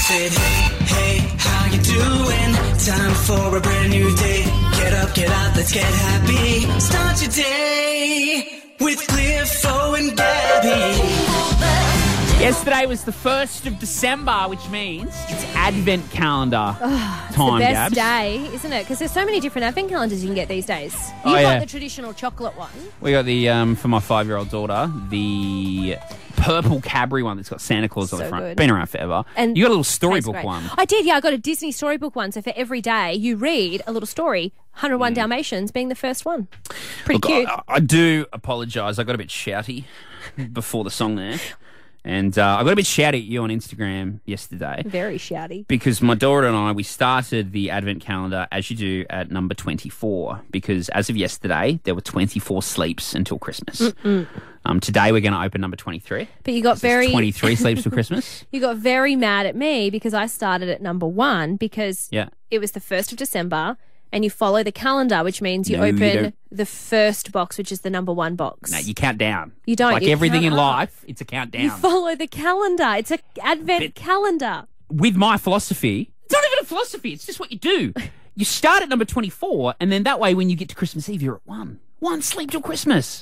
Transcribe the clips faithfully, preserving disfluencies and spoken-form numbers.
said, hey, hey, how you doing? Time for a brand new day. Get up, get out, let's get happy. Start your day with Cliffo and Gabby. Yesterday was the first of December, which means it's Advent calendar Oh, it's time, the best Gabs. day, isn't it? Because there's so many different advent calendars you can get these days. Oh, You got yeah. the traditional chocolate one. We got the, um, for my five-year-old daughter, the purple Cadbury one that's got Santa Claus on the So front. good. Been around forever. And you got a little tastes storybook great. one. I did, yeah. I got a Disney storybook one. So for every day you read a little story, one oh one Dalmatians being the first one. Pretty Look, cute. I, I do apologise. I got a bit shouty before the song there. And uh, I got a bit shouty at you on Instagram yesterday. Very shouty. Because my daughter and I, we started the Advent calendar, as you do, at number twenty-four. Because as of yesterday, there were twenty-four sleeps until Christmas. Um, today, we're going to open number twenty-three. But you got very twenty-three sleeps till Christmas. you got very mad at me because I started at number one because Yeah. it was the first of December and you follow the calendar, which means you No, you open don't. the first box, which is the number one box. No, you count down. You don't, Like you everything count in up. life, it's a countdown. You follow the calendar. It's a advent But- calendar. With my philosophy, it's not even a philosophy, it's just what you do. You start at number twenty-four, and then that way when you get to Christmas Eve, you're at one. One sleep till Christmas.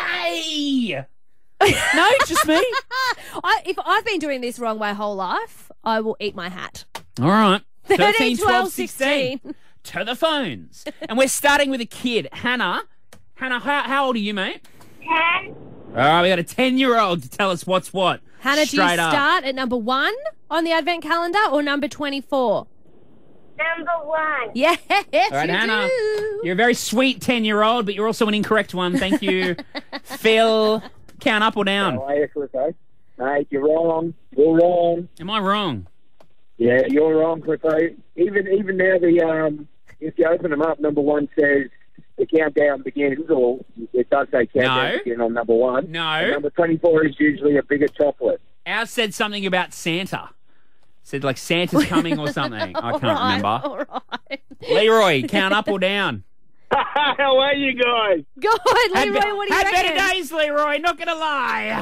Yay! No, just me. I, if I've been doing this wrong my whole life, I will eat my hat. All right. thirteen, twelve, sixteen. To the phones. And we're starting with a kid. Hannah. Hannah, how, how old are you, mate? Ten. All right, we got a ten-year-old to tell us what's what. Hannah, do you Straight up. start at number one on the advent calendar or number twenty-four? Number one. Yes, All right, you Hannah. do. You're a very sweet ten-year-old, but you're also an incorrect one. Thank you. Phil, count up or down? How are you, Cliffo? Mate, you're wrong. You're wrong. Am I wrong? Yeah, you're wrong, Cliffo. Even even now, the um, if you open them up, number one says the countdown begins, or it does say countdown No. begin on number one. No. And number twenty-four is usually a bigger chocolate. Ours said something about Santa. Said like Santa's coming or something. I can't All right, remember. All right. Leroy, count up or down? How are you guys? God, Had, Leroy, be- what do you had reckon? better days, Leroy. Not gonna lie.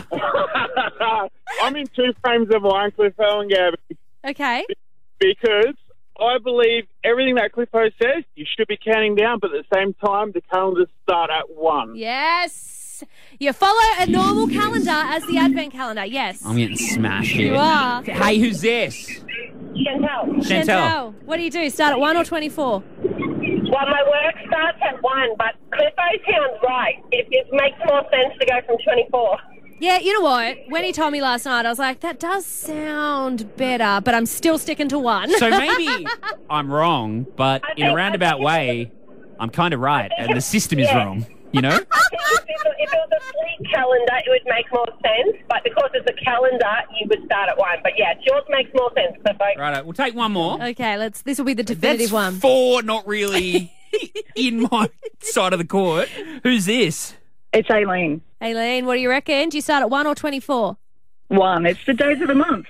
I'm in two frames of mind, Cliffo and Gabby, Okay. because I believe everything that Cliffo says, you should be counting down, but at the same time, the calendars start at one. Yes. You follow a normal calendar as the advent calendar. Yes. I'm getting smashed here. You are. Hey, who's this? Chantel. Chantel. What do you do? Start at one or twenty-four? Well, my work starts at one, but Cliffo sounds right. It, it makes more sense to go from twenty-four. Yeah, you know what? When he told me last night, I was like, that does sound better, but I'm still sticking to one. So maybe I'm wrong, but I in a think- roundabout way, I'm kind of right, and the system is Yeah. wrong. You know? I think if it, if it was a sleep calendar, it would make more sense, but because it's a calendar, you would start at one. But yeah, yours makes more sense, Cliffo. Right, we'll take one more. Okay, let's. This will be the definitive That's one. four, not really in my side of the court. Who's this? It's Aileen. Aileen, what do you reckon? Do you start at one or twenty-four? One. It's the days of the month.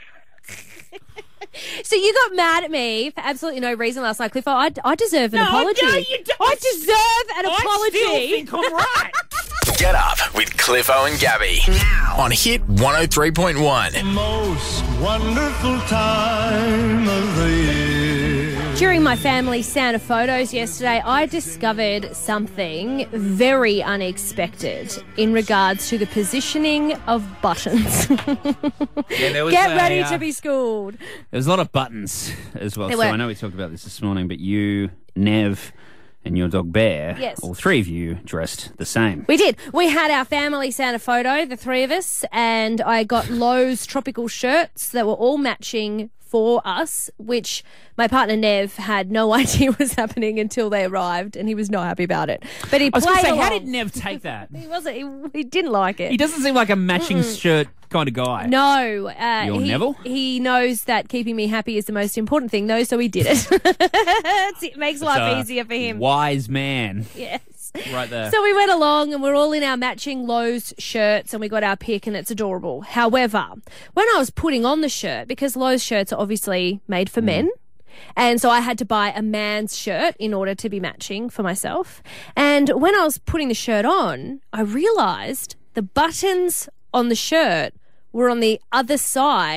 So you got mad at me for absolutely no reason last night, Cliffo. I, I deserve an No, apology. no, you don't. I deserve an I apology. still think I'm right. Get up with Cliffo and Gabby. On Hit one oh three point one. Most wonderful time of the year. During my family Santa photos yesterday, I discovered something very unexpected in regards to the positioning of buttons. Yeah, there was Get a, ready uh, to be schooled. There's a lot of buttons as well. There So were. I know we talked about this this morning, but you, Nev, and your dog Bear, Yes. all three of you dressed the same. We did. We had our family Santa photo, the three of us, and I got Lowe's tropical shirts that were all matching for us, which my partner Nev had no idea was happening until they arrived, and he was not happy about it. But he I was going played to say, how along. did Nev take that? He wasn't. He, he didn't like it. He doesn't seem like a matching shirt kind of guy. No. Uh, Your he, Neville? He knows that keeping me happy is the most important thing, though, so he did it. It makes life Uh, easier for him. Wise man, Yes. right there. So we went along and we're all in our matching Lowe's shirts and we got our pick and it's adorable. However, when I was putting on the shirt, because Lowe's shirts are obviously made for men, and so I had to buy a man's shirt in order to be matching for myself. And when I was putting the shirt on, I realised the buttons on the shirt were on the other side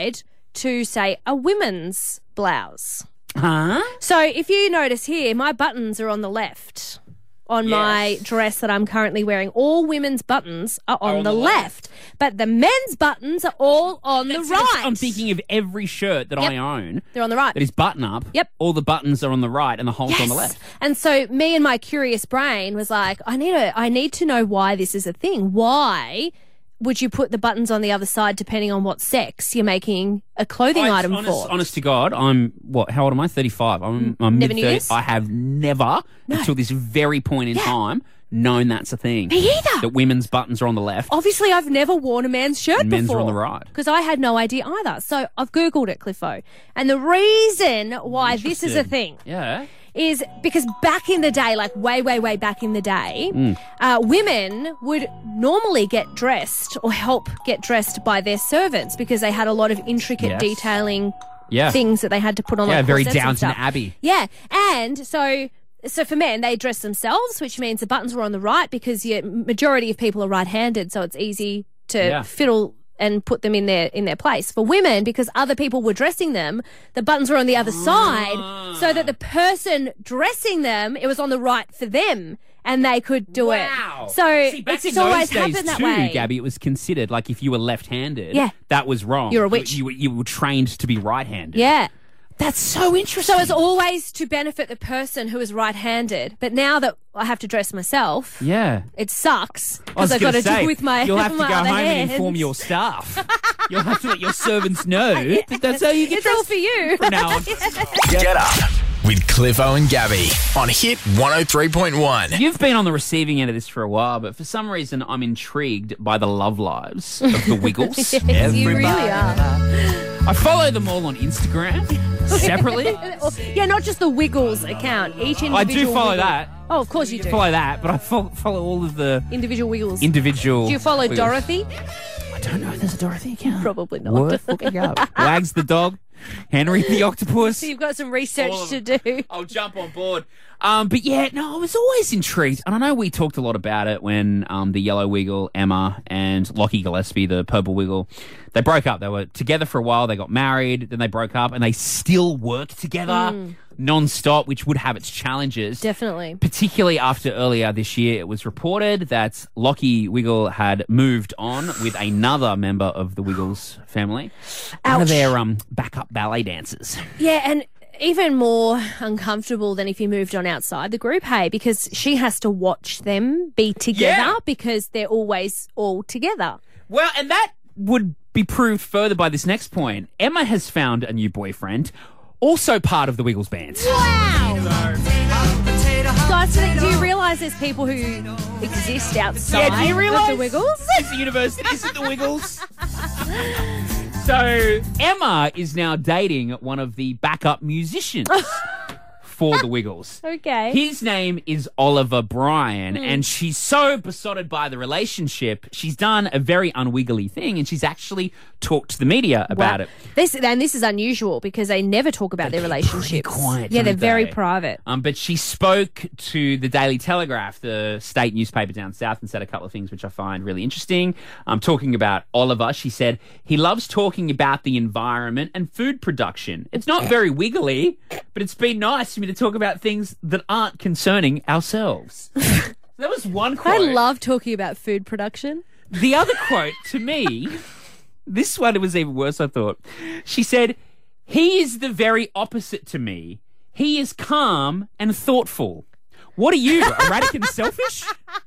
to, say, a women's blouse. Huh? So if you notice here, my buttons are on the left on my Yes. dress that I'm currently wearing. All women's buttons are on, on the, the left. but the men's buttons are all on That's- the that's- right. I'm thinking of every shirt that Yep. I own They're on the right. that is button up. Yep. All the buttons are on the right and the holes on the left. And so me and my curious brain was like, I need to, I need to know why this is a thing. Why would you put the buttons on the other side depending on what sex you're making a clothing I- item honest, for? honest to God, I'm what? How old am I? thirty-five. I'm, I'm Never mid knew thirties. this? I have never, until this very point in Yeah. time, known that's a thing. Me either. That women's buttons are on the left. Obviously, I've never worn a man's shirt And men's before. are on the right. Because I had no idea either. So I've Googled it, Cliffo. And the reason why this is a thing Yeah. is because back in the day, like way, way, way back in the day, Mm. uh, women would normally get dressed or help get dressed by their servants because they had a lot of intricate Yes. detailing Yeah. things that they had to put on. Yeah, like very corsets and Downton stuff. Abbey. Yeah, and so so for men, they dress themselves, which means the buttons were on the right because your majority of people are right-handed, so it's easy to Yeah. fiddle and put them in their in their place. For women, because other people were dressing them, the buttons were on the other side, so that the person dressing them, it was on the right for them, and they could do Wow. it. So See, back it's in just those always days happened that too, way. Gabby, it was considered like if you were left-handed, Yeah. that was wrong. You're a witch. You, you, you were trained to be right-handed. Yeah. That's so interesting. So it's always to benefit the person who is right-handed. But now that I have to dress myself, yeah. it sucks I was because I've got gonna to say, do with my You'll have to my go other home hands. and inform your staff. You'll have to let your servants know that that's how you get It's all dressed for you. from now on. Get up with Cliffo and Gabby on Hit one oh three point one. You've been on the receiving end of this for a while, but for some reason I'm intrigued by the love lives of the Wiggles. Yes, you really are. I follow them all on Instagram separately. Yeah, not just the Wiggles account. Each individual I do follow Wiggle. that. Oh, of course you do. Follow that, but I follow, follow all of the Individual Wiggles. individual. Do you follow Wiggles. Dorothy? I don't know if there's a Dorothy account. Probably not. Worth looking up. Wags the dog. Henry the octopus. So you've got some research All of to them. do. I'll jump on board. Um, but yeah, no, I was always intrigued. And I know we talked a lot about it when um, the Yellow Wiggle, Emma, and Lockie Gillespie, the Purple Wiggle, they broke up. They were together for a while. They got married. Then they broke up. And they still work together non-stop, which would have its challenges. Definitely. Particularly after earlier this year, it was reported that Lockie Wiggle had moved on with another member of the Wiggles family. One of Ouch. their um, backup ballet dancers. Yeah, and even more uncomfortable than if he moved on outside the group, hey, because she has to watch them be together Yeah. because they're always all together. Well, and that would be proved further by this next point. Emma has found a new boyfriend, also part of the Wiggles band. Wow! Guys, do you realise there's people who exist outside Yeah, do you realise of the Wiggles? It's the universities of the Wiggles. So Emma is now dating one of the backup musicians for the Wiggles. Okay. His name is Oliver Bryan, Hmm. and she's so besotted by the relationship, she's done a very unwiggly thing, and she's actually talked to the media about Wow. it. This and this is unusual because they never talk about their relationship. quiet, yeah, they're don't very they? private. Um, but she spoke to the Daily Telegraph, the state newspaper down south, and said a couple of things which I find really interesting. Um, talking about Oliver, she said, he loves talking about the environment and food production. It's not very wiggly, but it's been nice for me to talk about things that aren't concerning ourselves. That was one I quote. love talking about food production. The other quote to me, this one was even worse, I thought. She said, he is the very opposite to me. He is calm and thoughtful. What are you, erratic and selfish?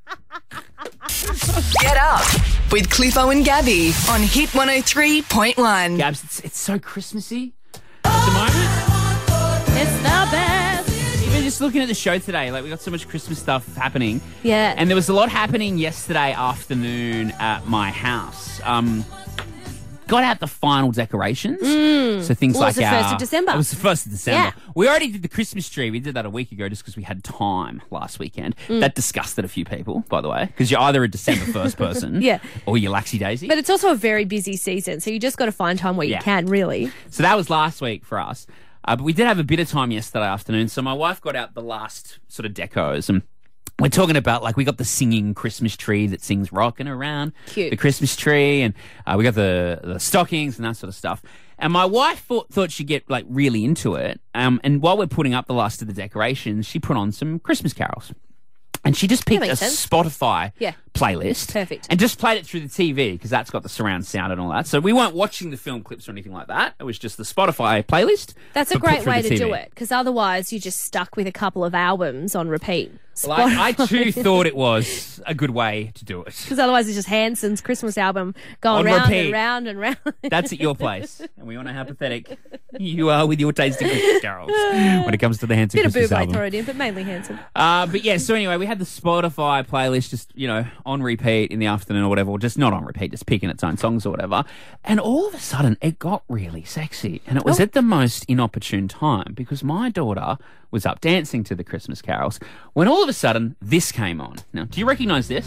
Get up with Cliffo and Gabby on Hit one oh three point one. Gabs, it's, it's so Christmassy at the moment. It's the best. Even just looking at the show today, like we got so much Christmas stuff happening. Yeah. And there was a lot happening yesterday afternoon at my house. Um, got out the final decorations. So things Well, it like was the our, first of December. It was the first of December. Yeah. We already did the Christmas tree. We did that a week ago just because we had time last weekend. Mm. That disgusted a few people, by the way, because you're either a December first person Yeah. or you're laxy daisy. But it's also a very busy season, so you just got to find time where Yeah. you can, really. So that was last week for us. Uh, but we did have a bit of time yesterday afternoon. So my wife got out the last sort of decos, and we're talking about, like, we got the singing Christmas tree that sings rocking around Cute. the Christmas tree, and uh, we got the, the stockings and that sort of stuff. And my wife thought, thought she'd get like really into it. Um, and while we're putting up the last of the decorations, she put on some Christmas carols. And she just picked a makes sense. Spotify Yeah. playlist. Perfect. And just played it through the T V because that's got the surround sound and all that. So we weren't watching the film clips or anything like that. It was just the Spotify playlist. That's a but put great through way the to T V. do it because otherwise you're just stuck with a couple of albums on repeat. Well, I, I too thought it was a good way to do it. Because otherwise it's just Hanson's Christmas album going On round repeat. and round and round. That's at your place. And we all know how pathetic you are with your taste in Christmas carols when it comes to the Hanson Bit of Christmas Buble album. thrown in, but mainly Hanson. Uh, but yeah, so anyway, we had the Spotify playlist just, you know, on repeat in the afternoon or whatever, or just not on repeat, just picking its own songs or whatever. And all of a sudden, it got really sexy. And it was Oh. at the most inopportune time because my daughter was up dancing to the Christmas carols when all of a sudden this came on. Now, do you recognise this?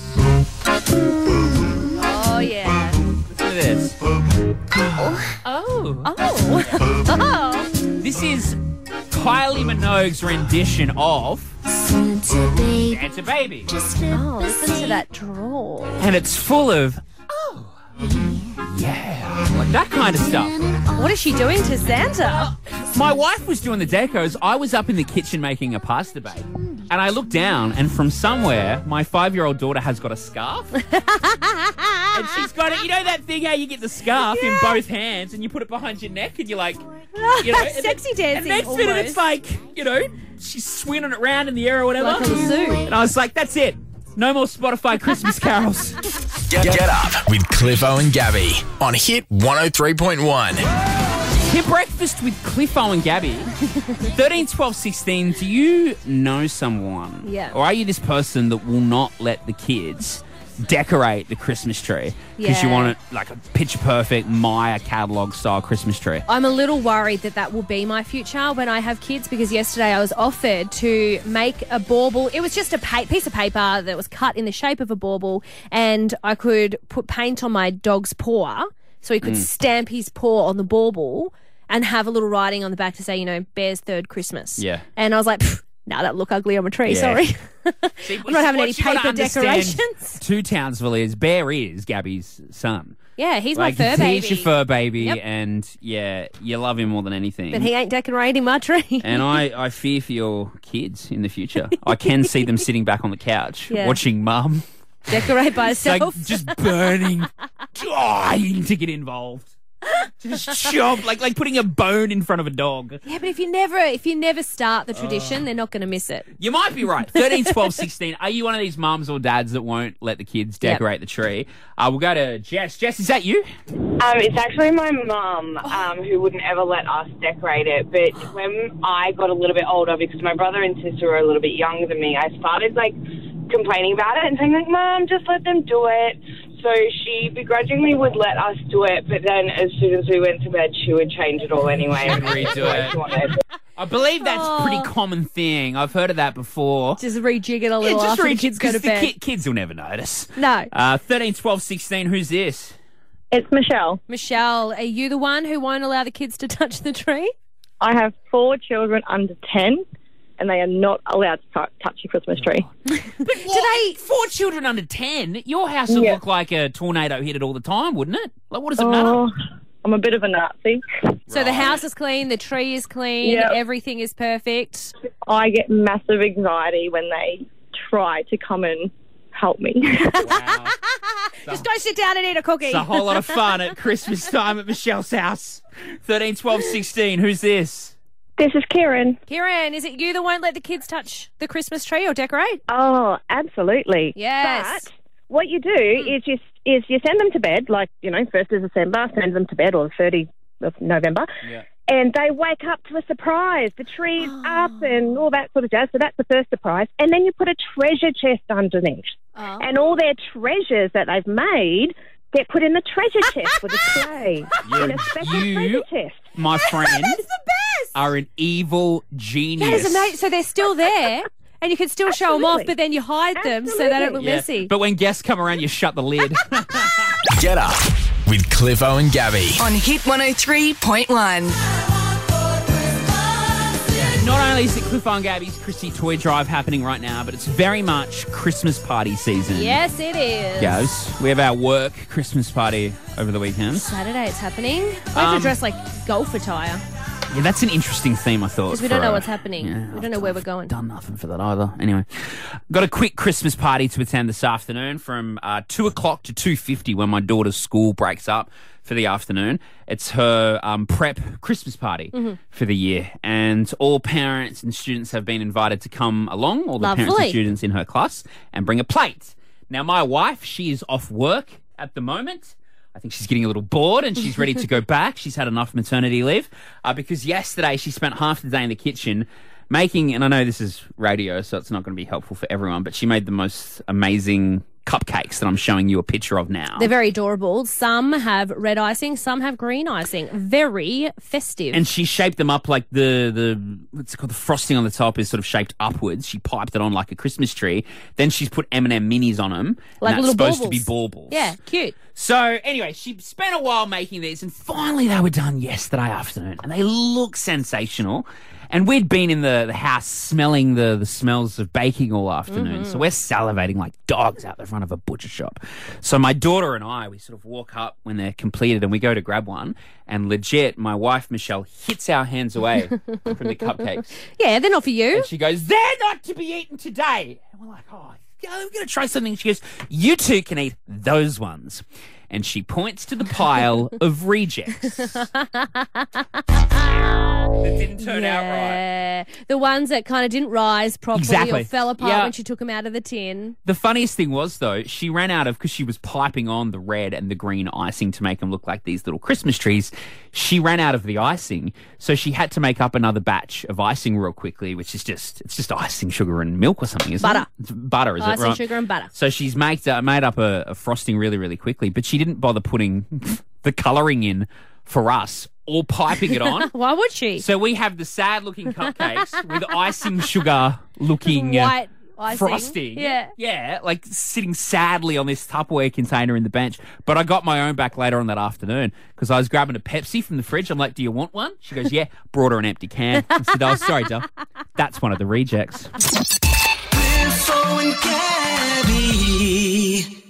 Oh, yeah. Listen to this. Oh. Oh. Oh. This is Kylie Minogue's rendition of Santa baby, Santa Baby. Oh, listen to that drawl. And it's full of, oh, yeah, like that kind of stuff. What is she doing to Santa? My wife was doing the decos. I was up in the kitchen making a pasta bake. And I looked down, and from somewhere, my five-year-old daughter has got a scarf. And she's got it. You know that thing how you get the scarf in both hands and you put it behind your neck and you're like, you know. and Sexy then- dancing. And next minute almost. it's like, you know, she's swinging it around in the air or whatever. Like on the zoo. And I was like, that's it. No more Spotify Christmas carols. Get, get up with Cliffo and Gabby on Hit one oh three point one. Hit breakfast with Cliffo and Gabby. thirteen, twelve, sixteen, do you know someone? Yeah. Or are you this person that will not let the kids decorate the Christmas tree? Because you Yeah. want it like a picture perfect Maya catalog style Christmas tree. I'm a little worried that that will be my future when I have kids because yesterday I was offered to make a bauble. It was just a pa- piece of paper that was cut in the shape of a bauble and I could put paint on my dog's paw so he could Mm. stamp his paw on the bauble and have a little writing on the back to say, you know, Bear's third Christmas. Yeah. And I was like, no, that look ugly on my tree, Yeah. sorry. See, I'm not having what any you gotta paper understand decorations. To Townsville is Bear is Gabby's son. Yeah, he's Like, my fur baby. he's your fur baby, Yep. and yeah, you love him more than anything. But he ain't decorating my tree. And I, I fear for your kids in the future. I can see them sitting back on the couch Yeah. watching mum. Decorate by Like herself. just burning, dying to get involved. Just chomp, like like putting a bone in front of a dog. Yeah, but if you never if you never start the tradition, they're not going to miss it. You might be right. thirteen, twelve, sixteen. Are you one of these mums or dads that won't let the kids decorate the tree? Uh, we'll go to Jess. Jess, is that you? Um, it's actually my mum um, who wouldn't ever let us decorate it. But when I got a little bit older, because my brother and sister were a little bit younger than me, I started like complaining about it and saying like, "Mum, just let them do it." So she begrudgingly would let us do it, but then as soon as we went to bed, she would change it all anyway. And redo it. I believe that's a pretty common thing. I've heard of that before. Just rejig it a Yeah, little just after the read kids go to the bed. ki- kids will never notice. No. Uh, thirteen, twelve, sixteen, who's this? It's Michelle. Michelle, are you the one who won't allow the kids to touch the tree? I have four children under ten, and they are not allowed to t- touch your Christmas tree. Do they four children under ten? Your house would Yeah. look like a tornado hit it all the time, wouldn't it? Like, what does it Oh, matter? I'm a bit of a Nazi. So the house is clean, the tree is clean, Yep. everything is perfect. I get massive anxiety when they try to come and help me. Wow. Just go sit down and eat a cookie. It's a whole lot of fun at Christmas time at Michelle's house. thirteen, twelve, sixteen, who's this? This is Kieran. Kieran, is it you that won't let the kids touch the Christmas tree or decorate? Oh, absolutely. Yes. But what you do is you is you send them to bed, like, you know, first of December, send them to bed, or the thirtieth of November. Yeah. And they wake up to a surprise. The tree's up and all that sort of jazz. So that's the first surprise. And then you put a treasure chest underneath. Oh. And all their treasures that they've made get put in the treasure chest for display. in a special You- treasure chest. My friend, That's the best. are an evil genius. That is amazing. So they're still there, and you can still show them off, Absolutely. but then you hide them so they don't look Yeah. messy. But when guests come around, you shut the lid. Get up with Cliffo and Gabby. On Hit one oh three point one. Not only is it Cliff and Gabby's Chrissy Toy Drive happening right now, but it's very much Christmas party season. Yes, it is. Guys, we have our work Christmas party over the weekend. Saturday it's happening. We have Um, to dress like golf attire Yeah, that's an interesting theme, I thought. because we don't for, know uh, what's happening. yeah, we don't know where we're going. Done nothing for that either. Anyway, got a quick Christmas party to attend this afternoon from uh, two o'clock to two fifty when my daughter's school breaks up for the afternoon. It's her um, prep Christmas party Mm-hmm. for the year, and all parents and students have been invited to come along, all the parents Lovely. and students in her class, and bring a plate. Now, my wife, she is off work at the moment. I think she's getting a little bored and she's ready to go back. She's had enough maternity leave uh, because yesterday she spent half the day in the kitchen making, and I know this is radio, so it's not going to be helpful for everyone, but she made the most amazing cupcakes that I'm showing you a picture of now. They're very adorable. Some have red icing, some have green icing. Very festive. And she shaped them up like the, the what's it called, the frosting on the top is sort of shaped upwards. She piped it on like a Christmas tree. Then she's put M and M minis on them. Like and that's little supposed to be baubles. baubles. Yeah, cute. So anyway, she spent a while making these, and finally they were done yesterday afternoon, and they look sensational. And we'd been in the, the house smelling the, the smells of baking all afternoon, Mm-hmm. so we're salivating like dogs out the front of a butcher shop. So my daughter and I, we sort of walk up when they're completed, and we go to grab one, and legit, my wife Michelle hits our hands away from the cupcakes. Yeah, they're not for you. And she goes, "They're not to be eaten today." And we're like, "Oh, yeah, we're going to try something." She goes, "You two can eat those ones." And she points to the pile of rejects that didn't turn out right. Yeah. The ones that kind of didn't rise properly Exactly. or fell apart Yeah. when she took them out of the tin. The funniest thing was, though, she ran out of, because she was piping on the red and the green icing to make them look like these little Christmas trees, she ran out of the icing. So she had to make up another batch of icing real quickly, which is just, it's just icing, sugar and milk or something, isn't Butter. it? It's butter, is it? Icing, Right. sugar and butter. So she's made, uh, made up a, a frosting really, really quickly, but she didn't bother putting the colouring in for us or piping it on. Why would she? So we have the sad-looking cupcakes with icing sugar-looking White icing. frosting. Yeah. Yeah, like sitting sadly on this Tupperware container in the bench. But I got my own back later on that afternoon because I was grabbing a Pepsi from the fridge. I'm like, "Do you want one?" She goes, "Yeah." Brought her an empty can. I said, "Oh, sorry, Del. That's one of the rejects." Cliffo and Gabby.